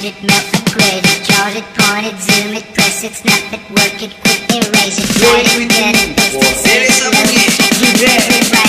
it, melt, upgrade it, chart it, point it, zoom it, press it, snap it, work it, quick erase it, write it, get it, paste it, save it, load it, you